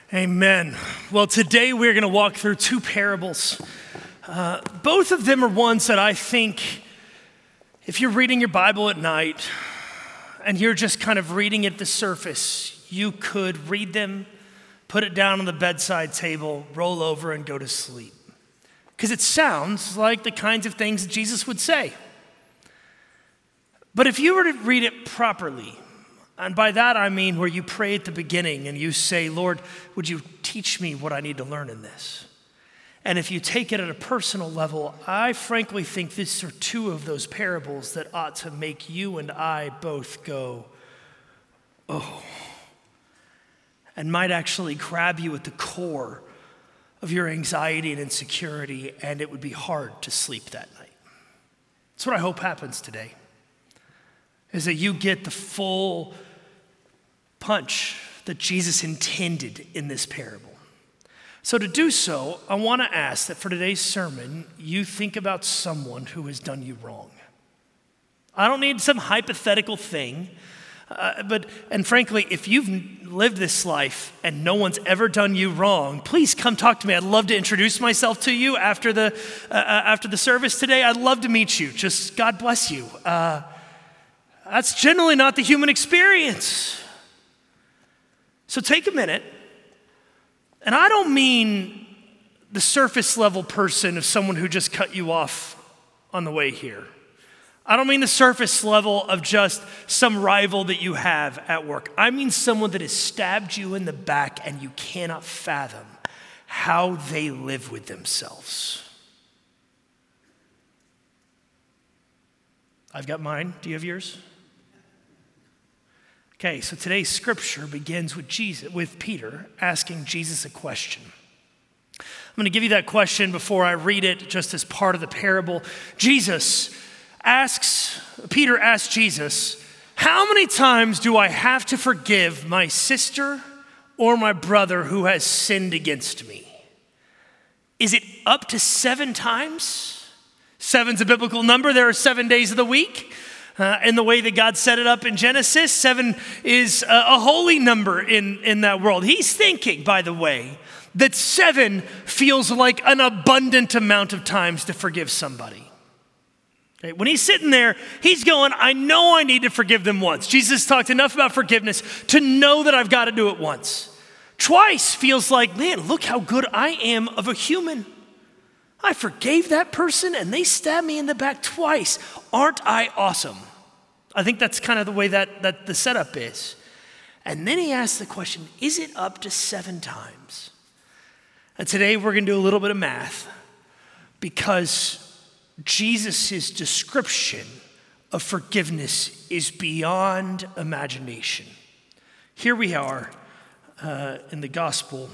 Amen. Well, today we're going to walk through two parables. Both of them are ones that I think if you're reading your Bible at night and you're just kind of reading at the surface, you could read them, put it down on the bedside table, roll over and go to sleep. Because it sounds like the kinds of things that Jesus would say. But if you were to read it properly, and by that I mean where you pray at the beginning and you say, Lord, would you teach me what I need to learn in this? And if you take it at a personal level, I frankly think these are two of those parables that ought to make you and I both go, oh, and might actually grab you at the core of your anxiety and insecurity, and it would be hard to sleep that night. That's what I hope happens today, is that you get the full punch that Jesus intended in this parable. So to do so, I want to ask that for today's sermon, you think about someone who has done you wrong. I don't need some hypothetical thing, and frankly, if you've lived this life and no one's ever done you wrong, please come talk to me. I'd love to introduce myself to you after the service today. I'd love to meet you. Just God bless you. That's generally not the human experience. So take a minute, and I don't mean the surface level person of someone who just cut you off on the way here. I don't mean the surface level of just some rival that you have at work. I mean someone that has stabbed you in the back and you cannot fathom how they live with themselves. I've got mine. Do you have yours? Okay, so today's scripture begins with Peter asking Jesus a question. I'm going to give you that question before I read it, just as part of the parable. Peter asks Jesus, how many times do I have to forgive my sister or my brother who has sinned against me? Is it up to 7 times? 7's a biblical number. There are 7 days of the week. In the way that God set it up in Genesis, 7 is a holy number in that world. He's thinking, by the way, that 7 feels like an abundant amount of times to forgive somebody. Okay? When he's sitting there, he's going, I know I need to forgive them once. Jesus talked enough about forgiveness to know that I've got to do it once. Twice feels like, man, look how good I am of a human. I forgave that person and they stabbed me in the back twice. Aren't I awesome? I think that's kind of the way that the setup is. And then he asks the question, is it up to 7 times? And today we're going to do a little bit of math because Jesus' description of forgiveness is beyond imagination. Here we are in the Gospel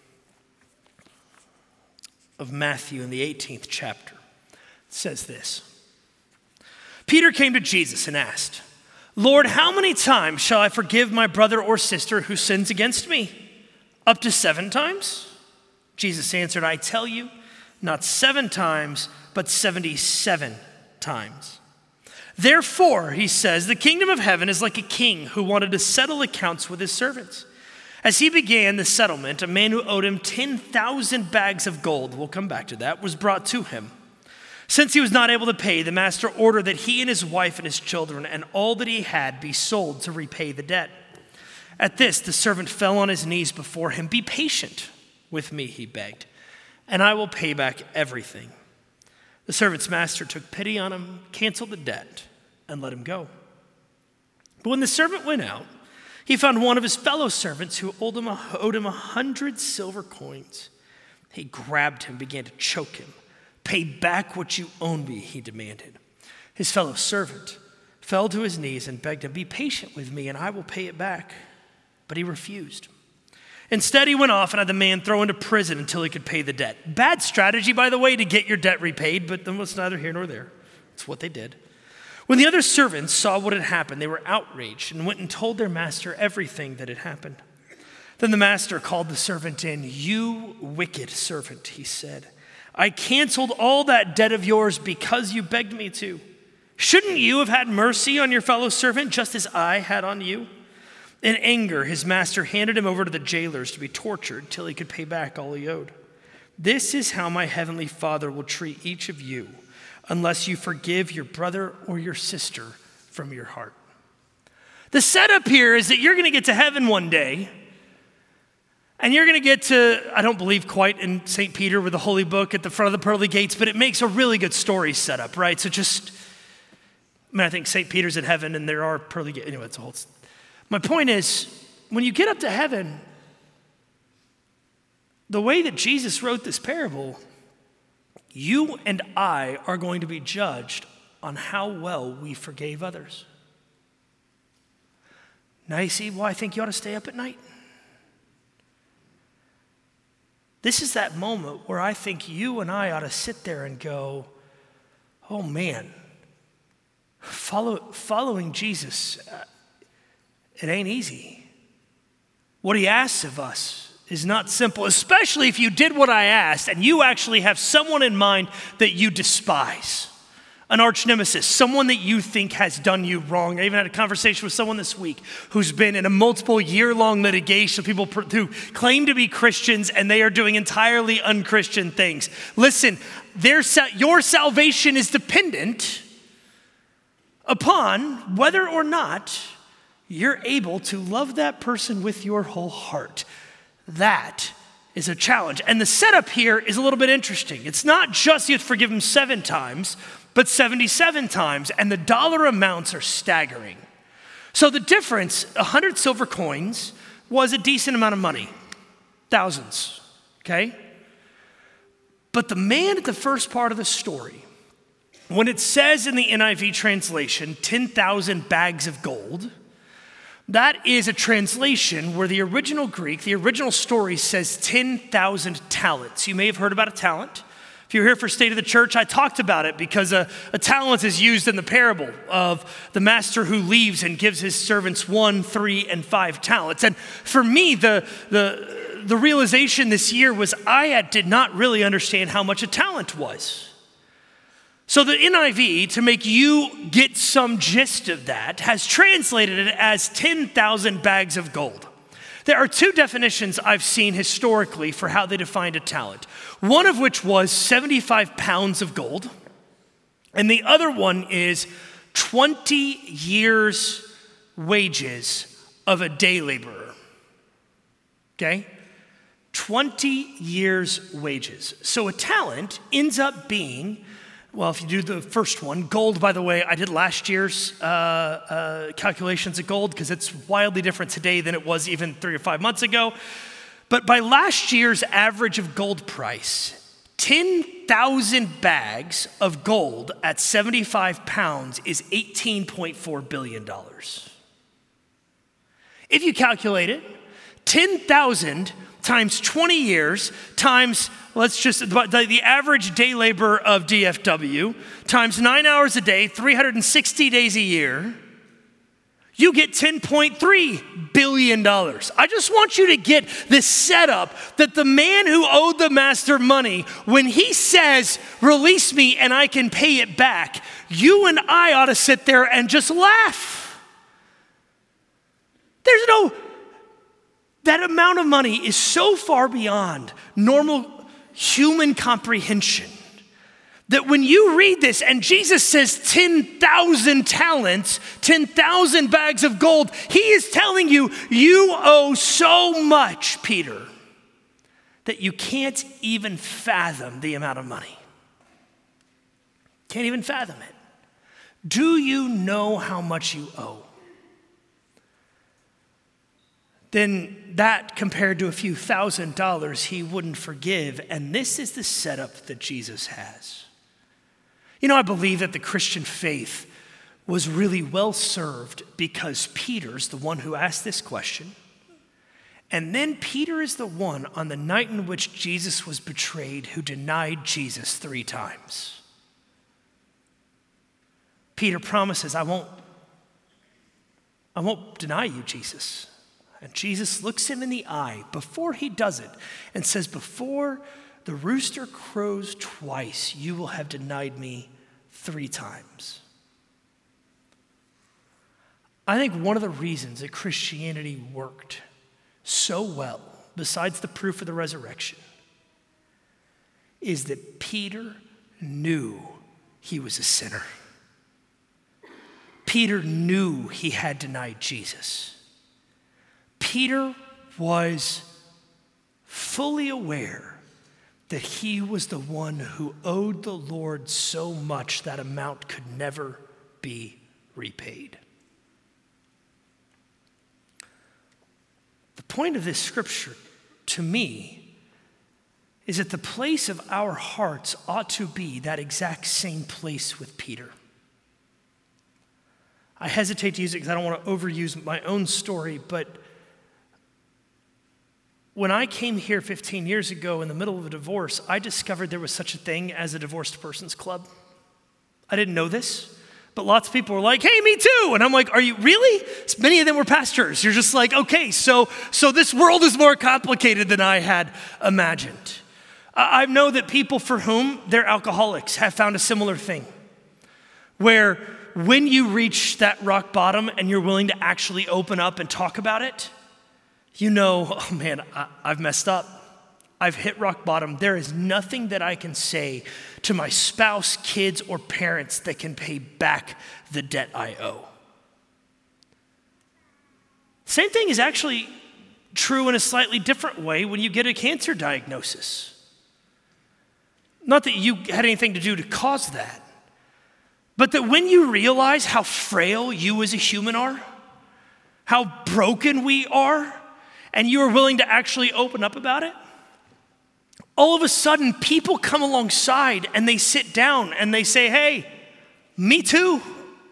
of Matthew in the 18th chapter. It says this. Peter came to Jesus and asked, Lord, how many times shall I forgive my brother or sister who sins against me? Up to 7 times? Jesus answered, I tell you, not 7 times, but 77 times. Therefore, he says, the kingdom of heaven is like a king who wanted to settle accounts with his servants. As he began the settlement, a man who owed him 10,000 bags of gold, we'll come back to that, was brought to him. Since he was not able to pay, the master ordered that he and his wife and his children and all that he had be sold to repay the debt. At this, the servant fell on his knees before him. Be patient with me, he begged, and I will pay back everything. The servant's master took pity on him, canceled the debt, and let him go. But when the servant went out, he found one of his fellow servants who owed him 100 silver coins. He grabbed him, began to choke him. Pay back what you owe me, he demanded. His fellow servant fell to his knees and begged him, be patient with me and I will pay it back. But he refused. Instead, he went off and had the man thrown into prison until he could pay the debt. Bad strategy, by the way, to get your debt repaid, but then it's neither here nor there. It's what they did. When the other servants saw what had happened, they were outraged and went and told their master everything that had happened. Then the master called the servant in. You wicked servant, he said. I canceled all that debt of yours because you begged me to. Shouldn't you have had mercy on your fellow servant just as I had on you? In anger, his master handed him over to the jailers to be tortured till he could pay back all he owed. This is how my heavenly Father will treat each of you unless you forgive your brother or your sister from your heart. The setup here is that you're going to get to heaven one day, and you're going to get to, I don't believe quite in St. Peter with the Holy Book at the front of the pearly gates, but it makes a really good story setup, right? So I think St. Peter's in heaven and there are pearly gates. Anyway, it's a whole. My point is, when you get up to heaven, the way that Jesus wrote this parable, you and I are going to be judged on how well we forgave others. Now you see why I think you ought to stay up at night? This is that moment where I think you and I ought to sit there and go, oh man, following Jesus, it ain't easy. What he asks of us is not simple, especially if you did what I asked and you actually have someone in mind that you despise. An arch nemesis, someone that you think has done you wrong. I even had a conversation with someone this week who's been in a multiple year-long litigation of people who claim to be Christians and they are doing entirely unchristian things. Listen, your salvation is dependent upon whether or not you're able to love that person with your whole heart. That is a challenge. And the setup here is a little bit interesting. It's not just you have to forgive them 7 times, but 77 times, and the dollar amounts are staggering. So the difference, 100 silver coins was a decent amount of money, thousands, okay? But the man at the first part of the story, when it says in the NIV translation, 10,000 bags of gold, that is a translation where the original Greek, the original story says 10,000 talents. You may have heard about a talent. If you're here for State of the Church, I talked about it because a talent is used in the parable of the master who leaves and gives his servants 1, 3, and 5 talents. And for me, the realization this year was I did not really understand how much a talent was. So the NIV, to make you get some gist of that, has translated it as 10,000 bags of gold. There are 2 definitions I've seen historically for how they defined a talent. One of which was 75 pounds of gold, and the other one is 20 years' wages of a day laborer. Okay? 20 years' wages. So a talent ends up being, well, if you do the first one, gold, by the way, I did last year's calculations of gold because it's wildly different today than it was even 3 or 5 months ago. But by last year's average of gold price, 10,000 bags of gold at 75 pounds is $18.4 billion. If you calculate it, 10,000 times 20 years times, the average day labor of DFW times 9 hours a day, 360 days a year, you get $10.3 billion. I just want you to get this setup that the man who owed the master money, when he says, release me and I can pay it back, you and I ought to sit there and just laugh. That amount of money is so far beyond normal human comprehension that when you read this and Jesus says 10,000 talents, 10,000 bags of gold, he is telling you, you owe so much, Peter, that you can't even fathom the amount of money. Can't even fathom it. Do you know how much you owe? Then that compared to a few $1,000s, he wouldn't forgive. And this is the setup that Jesus has. You know, I believe that the Christian faith was really well served because Peter's the one who asked this question. And then Peter is the one on the night in which Jesus was betrayed who denied Jesus 3 times. Peter promises, I won't deny you, Jesus. And Jesus looks him in the eye before he does it and says, before the rooster crows twice, you will have denied me 3 times. I think one of the reasons that Christianity worked so well, besides the proof of the resurrection, is that Peter knew he was a sinner. Peter knew he had denied Jesus. Peter was fully aware that he was the one who owed the Lord so much that amount could never be repaid. The point of this scripture, to me, is that the place of our hearts ought to be that exact same place with Peter. I hesitate to use it because I don't want to overuse my own story, but when I came here 15 years ago in the middle of a divorce, I discovered there was such a thing as a divorced persons club. I didn't know this, but lots of people were like, hey, me too. And I'm like, are you really? Many of them were pastors. You're just like, okay, so this world is more complicated than I had imagined. I know that people for whom they're alcoholics have found a similar thing, where when you reach that rock bottom and you're willing to actually open up and talk about it, you know, oh man, I've messed up. I've hit rock bottom. There is nothing that I can say to my spouse, kids, or parents that can pay back the debt I owe. Same thing is actually true in a slightly different way when you get a cancer diagnosis. Not that you had anything to do to cause that, but that when you realize how frail you as a human are, how broken we are, and you are willing to actually open up about it, all of a sudden people come alongside and they sit down and they say, hey, me too.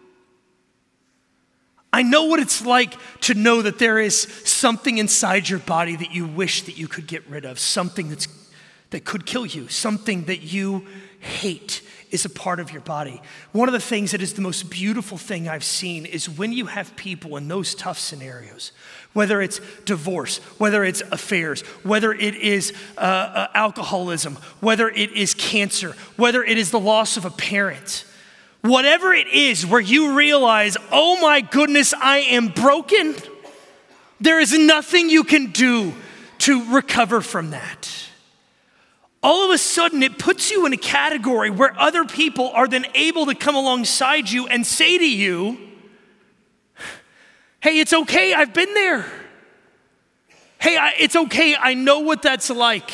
I know what it's like to know that there is something inside your body that you wish that you could get rid of, something that could kill you, something that you hate is a part of your body. One of the things that is the most beautiful thing I've seen is when you have people in those tough scenarios, whether it's divorce, whether it's affairs, whether it is alcoholism, whether it is cancer, whether it is the loss of a parent, whatever it is where you realize, oh my goodness, I am broken, there is nothing you can do to recover from that. All of a sudden, it puts you in a category where other people are then able to come alongside you and say to you, hey, it's okay, I've been there. Hey, it's okay, I know what that's like.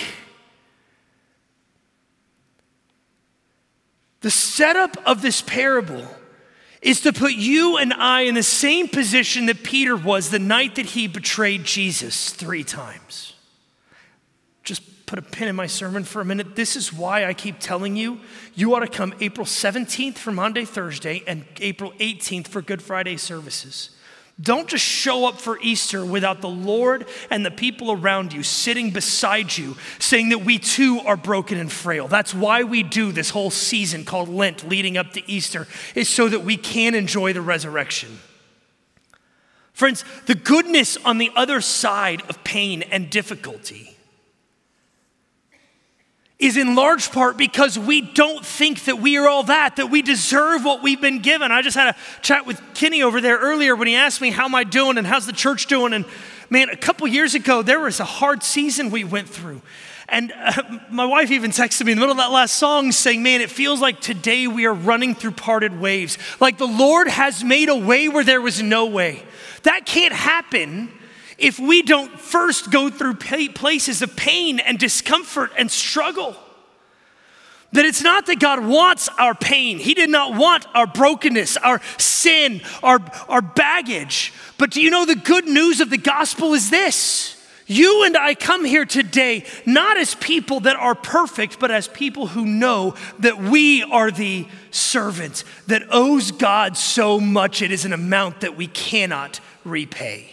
The setup of this parable is to put you and I in the same position that Peter was the night that he betrayed Jesus 3 times. Just put a pin in my sermon for a minute. This is why I keep telling you, you ought to come April 17th for Monday, Thursday, and April 18th for Good Friday services. Don't just show up for Easter without the Lord and the people around you sitting beside you saying that we too are broken and frail. That's why we do this whole season called Lent leading up to Easter, is so that we can enjoy the resurrection. Friends, the goodness on the other side of pain and difficulty is in large part because we don't think that we are all that we deserve what we've been given. I just had a chat with Kenny over there earlier when he asked me, how am I doing and how's the church doing? And man, a couple years ago, there was a hard season we went through. And my wife even texted me in the middle of that last song saying, man, it feels like today we are running through parted waves. Like the Lord has made a way where there was no way. That can't happen if we don't first go through places of pain and discomfort and struggle. That it's not that God wants our pain. He did not want our brokenness, our sin, our baggage. But do you know the good news of the gospel is this? You and I come here today not as people that are perfect, but as people who know that we are the servant that owes God so much it is an amount that we cannot repay.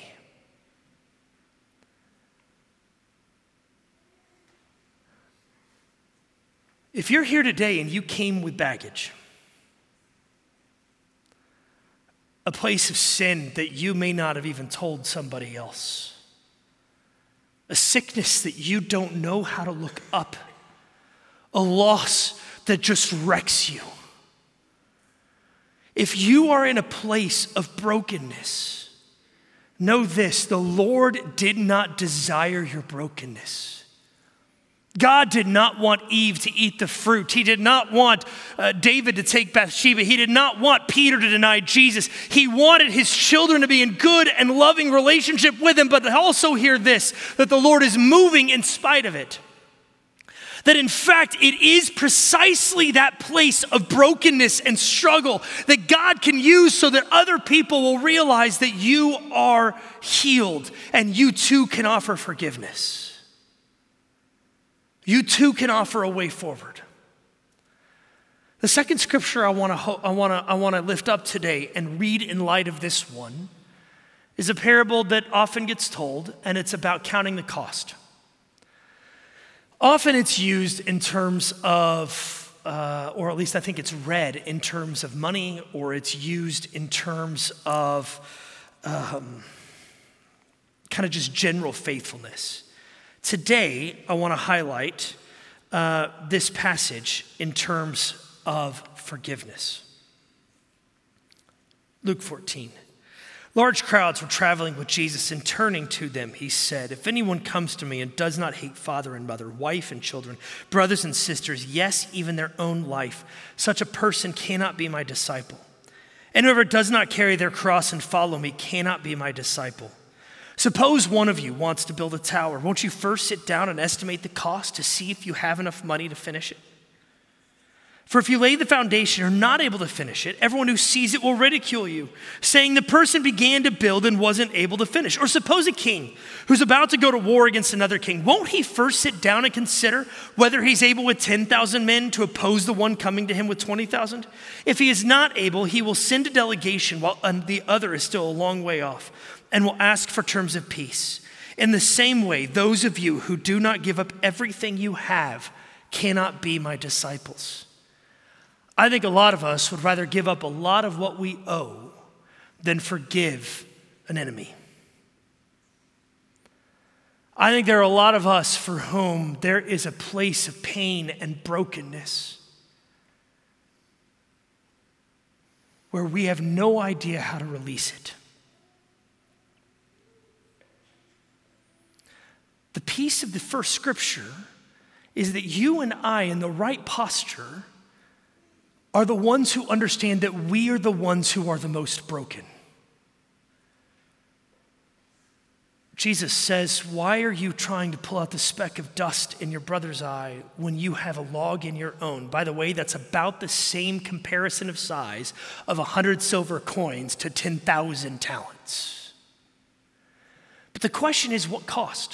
If you're here today and you came with baggage, a place of sin that you may not have even told somebody else, a sickness that you don't know how to look up, a loss that just wrecks you. If you are in a place of brokenness, know this: the Lord did not desire your brokenness. God did not want Eve to eat the fruit. He did not want David to take Bathsheba. He did not want Peter to deny Jesus. He wanted his children to be in good and loving relationship with him, but also hear this, that the Lord is moving in spite of it. That in fact, it is precisely that place of brokenness and struggle that God can use so that other people will realize that you are healed and you too can offer forgiveness. You too can offer a way forward. The second scripture I want to lift up today and read in light of this one is a parable that often gets told, and it's about counting the cost. Often it's used in terms of, or at least I think it's read in terms of money, or it's used in terms of kind of just general faithfulness. Today, I want to highlight this passage in terms of forgiveness. Luke 14. Large crowds were traveling with Jesus, and turning to them, he said, "If anyone comes to me and does not hate father and mother, wife and children, brothers and sisters, yes, even their own life, such a person cannot be my disciple. And whoever does not carry their cross and follow me cannot be my disciple. Suppose one of you wants to build a tower. Won't you first sit down and estimate the cost to see if you have enough money to finish it? For if you lay the foundation and are not able to finish it, everyone who sees it will ridicule you, saying the person began to build and wasn't able to finish. Or suppose a king who's about to go to war against another king. Won't he first sit down and consider whether he's able with 10,000 men to oppose the one coming to him with 20,000? If he is not able, he will send a delegation while the other is still a long way off, and will ask for terms of peace. In the same way, those of you who do not give up everything you have cannot be my disciples." I think a lot of us would rather give up a lot of what we owe than forgive an enemy. I think there are a lot of us for whom there is a place of pain and brokenness where we have no idea how to release it. The piece of the first scripture is that you and I, in the right posture, are the ones who understand that we are the ones who are the most broken. Jesus says, "Why are you trying to pull out the speck of dust in your brother's eye when you have a log in your own?" By the way, that's about the same comparison of size of 100 silver coins to 10,000 talents. But the question is, what cost?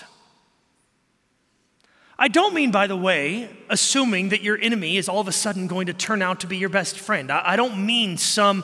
I don't mean, by the way, assuming that your enemy is all of a sudden going to turn out to be your best friend. I don't mean some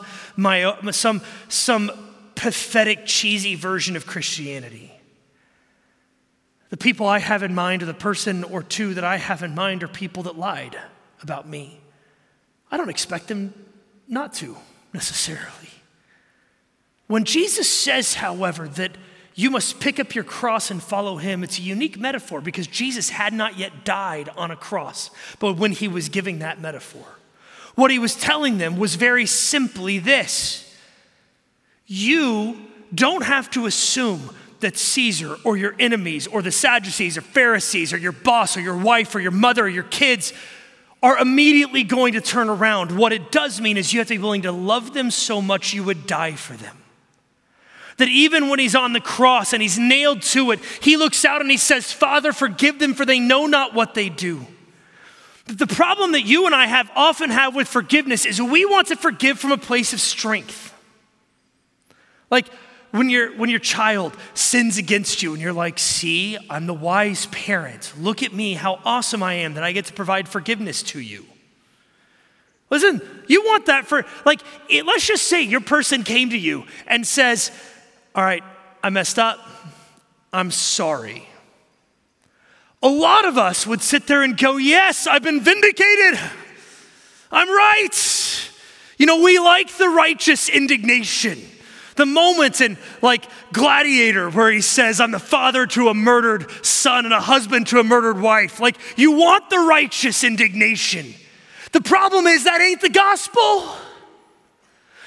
pathetic, cheesy version of Christianity. The people I have in mind, or the person or two that I have in mind, are people that lied about me. I don't expect them not to, necessarily. When Jesus says, however, that you must pick up your cross and follow him, it's a unique metaphor because Jesus had not yet died on a cross, but when he was giving that metaphor, what he was telling them was very simply this: you don't have to assume that Caesar or your enemies or the Sadducees or Pharisees or your boss or your wife or your mother or your kids are immediately going to turn around. What it does mean is you have to be willing to love them so much you would die for them. That even when he's on the cross and he's nailed to it, he looks out and he says, "Father, forgive them, for they know not what they do." But the problem that you and I often have with forgiveness is we want to forgive from a place of strength. Like when your child sins against you and you're like, "See, I'm the wise parent. Look at me, how awesome I am that I get to provide forgiveness to you." Listen, you want that let's just say your person came to you and says, "All right, I messed up. I'm sorry." A lot of us would sit there and go, "Yes, I've been vindicated. I'm right." We like the righteous indignation. The moment in Gladiator where he says, "I'm the father to a murdered son and a husband to a murdered wife." You want the righteous indignation. The problem is that ain't the gospel.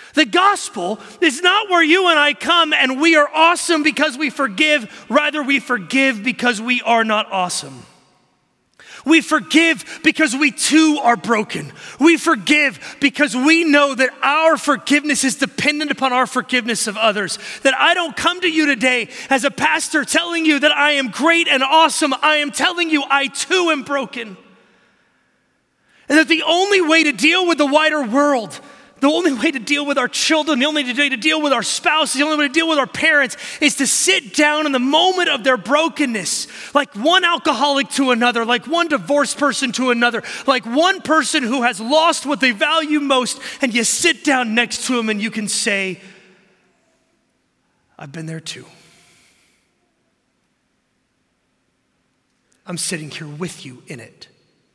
The gospel is not where you and I come and we are awesome because we forgive. Rather, we forgive because we are not awesome. We forgive because we too are broken. We forgive because we know that our forgiveness is dependent upon our forgiveness of others. That I don't come to you today as a pastor telling you that I am great and awesome. I am telling you I too am broken. And that the only way to deal with the wider world, the only way to deal with our children, the only way to deal with our spouses, the only way to deal with our parents is to sit down in the moment of their brokenness, like one alcoholic to another, like one divorced person to another, like one person who has lost what they value most, and you sit down next to them and you can say, I've been there too. I'm sitting here with you in it.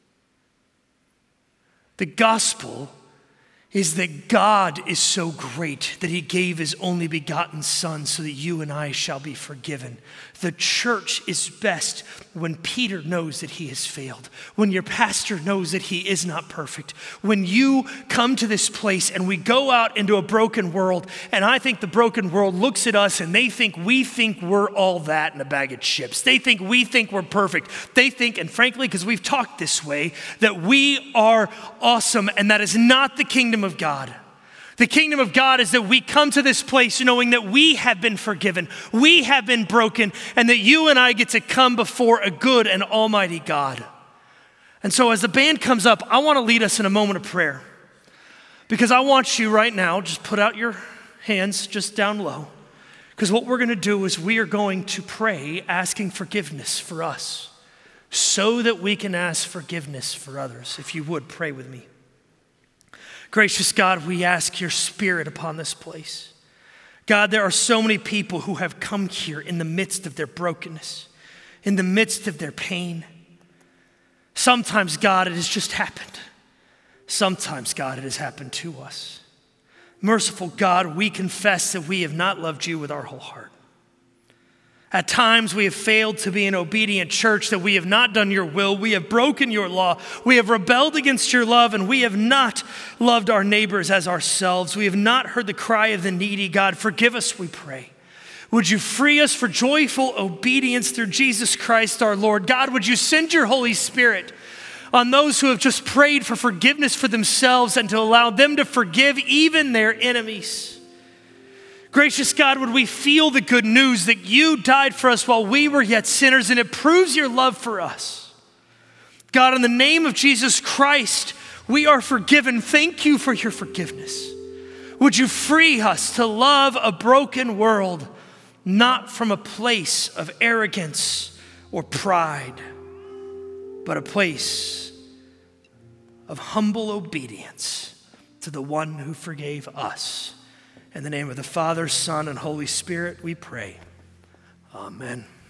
The gospel is that God is so great that he gave his only begotten Son so that you and I shall be forgiven. The church is best when Peter knows that he has failed, when your pastor knows that he is not perfect, when you come to this place and we go out into a broken world, and I think the broken world looks at us and they think we're all that in a bag of chips. They think we're perfect. They think, and frankly, because we've talked this way, that we are awesome, and that is not the kingdom of God. The kingdom of God is that we come to this place knowing that we have been forgiven, we have been broken, and that you and I get to come before a good and almighty God. And so as the band comes up, I want to lead us in a moment of prayer. Because I want you right now, just put out your hands just down low. Because what we're going to do is we are going to pray asking forgiveness for us so that we can ask forgiveness for others. If you would, pray with me. Gracious God, we ask your Spirit upon this place. God, there are so many people who have come here in the midst of their brokenness, in the midst of their pain. Sometimes, God, it has just happened. Sometimes, God, it has happened to us. Merciful God, we confess that we have not loved you with our whole heart. At times we have failed to be an obedient church, that we have not done your will. We have broken your law. We have rebelled against your love, and we have not loved our neighbors as ourselves. We have not heard the cry of the needy. God, forgive us, we pray. Would you free us for joyful obedience through Jesus Christ our Lord? God, would you send your Holy Spirit on those who have just prayed for forgiveness for themselves and to allow them to forgive even their enemies? Gracious God, would we feel the good news that you died for us while we were yet sinners, and it proves your love for us. God, in the name of Jesus Christ, we are forgiven. Thank you for your forgiveness. Would you free us to love a broken world, not from a place of arrogance or pride, but a place of humble obedience to the one who forgave us. In the name of the Father, Son, and Holy Spirit, we pray. Amen.